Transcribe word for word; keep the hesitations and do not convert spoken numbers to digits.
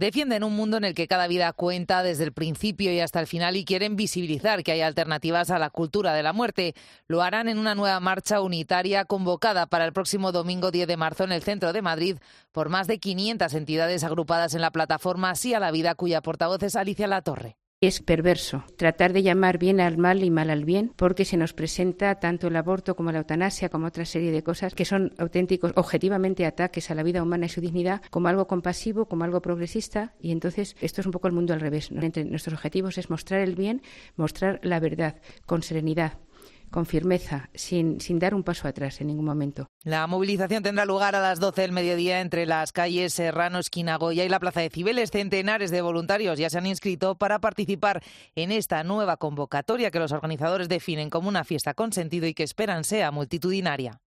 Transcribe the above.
Defienden un mundo en el que cada vida cuenta desde el principio y hasta el final y quieren visibilizar que hay alternativas a la cultura de la muerte. Lo harán en una nueva marcha unitaria convocada para el próximo domingo diez de marzo en el centro de Madrid por más de quinientas entidades agrupadas en la plataforma Sí a la Vida, cuya portavoz es Alicia Latorre. Es perverso tratar de llamar bien al mal y mal al bien, porque se nos presenta tanto el aborto como la eutanasia, como otra serie de cosas que son auténticos, objetivamente, ataques a la vida humana y su dignidad, como algo compasivo, como algo progresista, y entonces esto es un poco el mundo al revés, ¿no? Entre nuestros objetivos es mostrar el bien, mostrar la verdad, con serenidad, con firmeza, sin, sin dar un paso atrás en ningún momento. La movilización tendrá lugar a las doce del mediodía entre las calles Serrano, Esquina Goya y la Plaza de Cibeles. Centenares de voluntarios ya se han inscrito para participar en esta nueva convocatoria que los organizadores definen como una fiesta con sentido y que esperan sea multitudinaria.